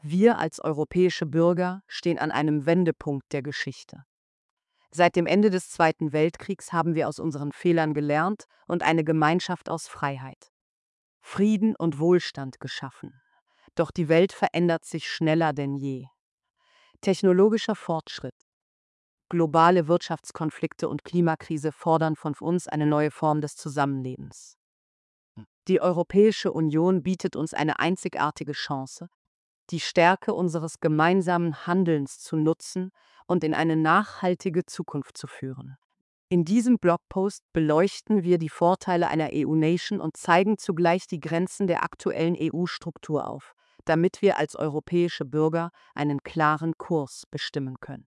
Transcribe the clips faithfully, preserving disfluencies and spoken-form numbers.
Wir als europäische Bürger stehen an einem Wendepunkt der Geschichte. Seit dem Ende des Zweiten Weltkriegs haben wir aus unseren Fehlern gelernt und eine Gemeinschaft aus Freiheit, Frieden und Wohlstand geschaffen. Doch die Welt verändert sich schneller denn je. Technologischer Fortschritt, globale Wirtschaftskonflikte und Klimakrise fordern von uns eine neue Form des Zusammenlebens. Die Europäische Union bietet uns eine einzigartige Chance, die Stärke unseres gemeinsamen Handelns zu nutzen und in eine nachhaltige Zukunft zu führen. In diesem Blogpost beleuchten wir die Vorteile einer E U-Nation und zeigen zugleich die Grenzen der aktuellen E U-Struktur auf, damit wir als europäische Bürger einen klaren Kurs bestimmen können.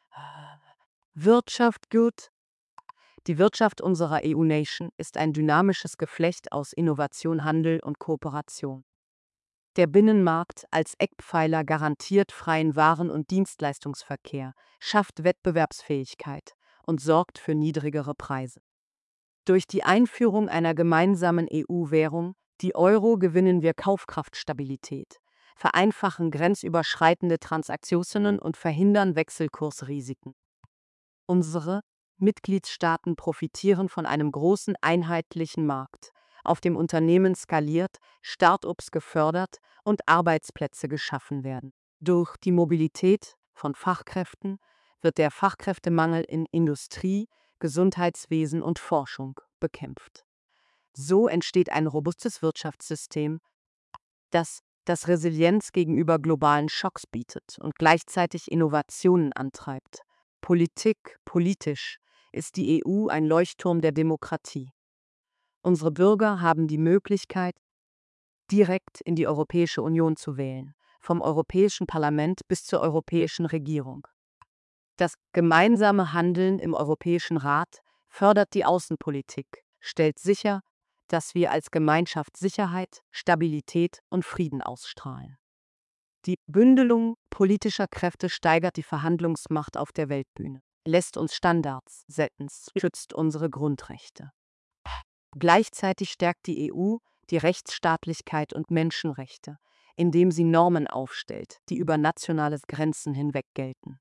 Wirtschaft gut. Die Wirtschaft unserer E U-Nation ist ein dynamisches Geflecht aus Innovation, Handel und Kooperation. Der Binnenmarkt als Eckpfeiler garantiert freien Waren- und Dienstleistungsverkehr, schafft Wettbewerbsfähigkeit und sorgt für niedrigere Preise. Durch die Einführung einer gemeinsamen E U-Währung, die Euro, gewinnen wir Kaufkraftstabilität, vereinfachen grenzüberschreitende Transaktionen und verhindern Wechselkursrisiken. Unsere Mitgliedstaaten profitieren von einem großen einheitlichen Markt, auf dem Unternehmen skaliert, Start-ups gefördert und Arbeitsplätze geschaffen werden. Durch die Mobilität von Fachkräften wird der Fachkräftemangel in Industrie, Gesundheitswesen und Forschung bekämpft. So entsteht ein robustes Wirtschaftssystem, das das Resilienz gegenüber globalen Schocks bietet und gleichzeitig Innovationen antreibt. Politik, politisch ist die E U ein Leuchtturm der Demokratie. Unsere Bürger haben die Möglichkeit, direkt in die Europäische Union zu wählen, vom Europäischen Parlament bis zur Europäischen Regierung. Das gemeinsame Handeln im Europäischen Rat fördert die Außenpolitik, stellt sicher, dass wir als Gemeinschaft Sicherheit, Stabilität und Frieden ausstrahlen. Die Bündelung politischer Kräfte steigert die Verhandlungsmacht auf der Weltbühne, lässt uns Standards setzen, schützt unsere Grundrechte. Gleichzeitig stärkt die E U die Rechtsstaatlichkeit und Menschenrechte, indem sie Normen aufstellt, die über nationale Grenzen hinweg gelten.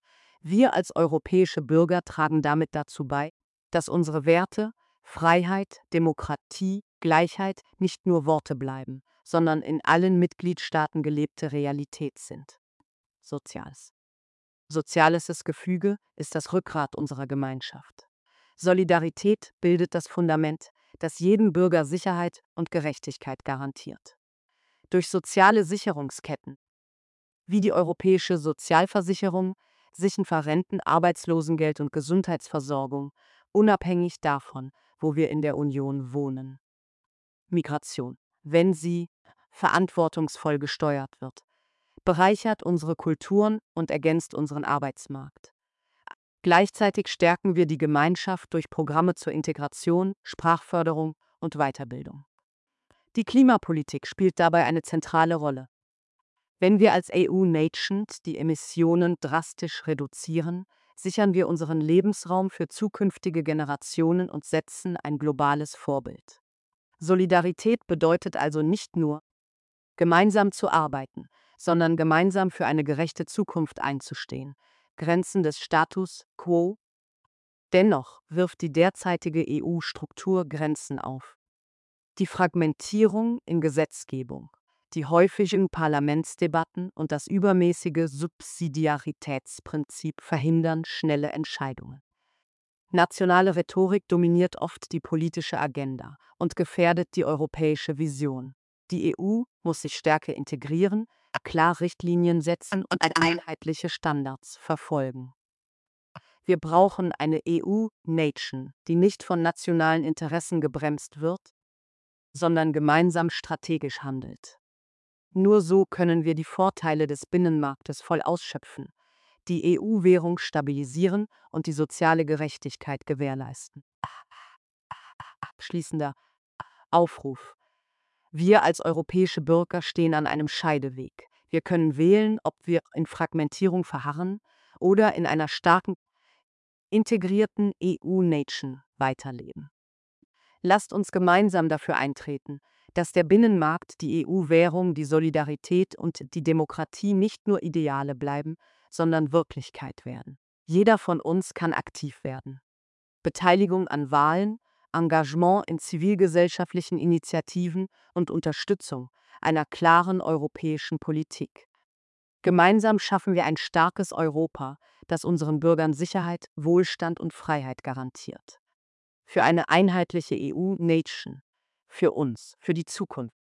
Wir als europäische Bürger tragen damit dazu bei, dass unsere Werte Freiheit, Demokratie, Gleichheit nicht nur Worte bleiben, sondern in allen Mitgliedstaaten gelebte Realität sind. Soziales. Soziales Gefüge ist das Rückgrat unserer Gemeinschaft. Solidarität bildet das Fundament, das jedem Bürger Sicherheit und Gerechtigkeit garantiert. Durch soziale Sicherungsketten, wie die europäische Sozialversicherung, sichern Renten, Arbeitslosengeld und Gesundheitsversorgung, unabhängig davon, wo wir in der Union wohnen. Migration, wenn sie verantwortungsvoll gesteuert wird, bereichert unsere Kulturen und ergänzt unseren Arbeitsmarkt. Gleichzeitig stärken wir die Gemeinschaft durch Programme zur Integration, Sprachförderung und Weiterbildung. Die Klimapolitik spielt dabei eine zentrale Rolle. Wenn wir als E U-Nation die Emissionen drastisch reduzieren, sichern wir unseren Lebensraum für zukünftige Generationen und setzen ein globales Vorbild. Solidarität bedeutet also nicht nur, gemeinsam zu arbeiten, sondern gemeinsam für eine gerechte Zukunft einzustehen. Grenzen des Status quo. Dennoch wirft die derzeitige E U-Struktur Grenzen auf. Die Fragmentierung in Gesetzgebung, die häufigen Parlamentsdebatten und das übermäßige Subsidiaritätsprinzip verhindern schnelle Entscheidungen. Nationale Rhetorik dominiert oft die politische Agenda und gefährdet die europäische Vision. Die E U muss sich stärker integrieren, klar Richtlinien setzen und einheitliche Standards verfolgen. Wir brauchen eine E U-Nation, die nicht von nationalen Interessen gebremst wird, sondern gemeinsam strategisch handelt. Nur so können wir die Vorteile des Binnenmarktes voll ausschöpfen, die E U-Währung stabilisieren und die soziale Gerechtigkeit gewährleisten. Abschließender Aufruf. Wir als europäische Bürger stehen an einem Scheideweg. Wir können wählen, ob wir in Fragmentierung verharren oder in einer starken, integrierten E U-Nation weiterleben. Lasst uns gemeinsam dafür eintreten, dass der Binnenmarkt, die E U-Währung, die Solidarität und die Demokratie nicht nur Ideale bleiben, sondern Wirklichkeit werden. Jeder von uns kann aktiv werden. Beteiligung an Wahlen, Engagement in zivilgesellschaftlichen Initiativen und Unterstützung einer klaren europäischen Politik. Gemeinsam schaffen wir ein starkes Europa, das unseren Bürgern Sicherheit, Wohlstand und Freiheit garantiert. Für eine einheitliche E U-Nation. Für uns, für die Zukunft.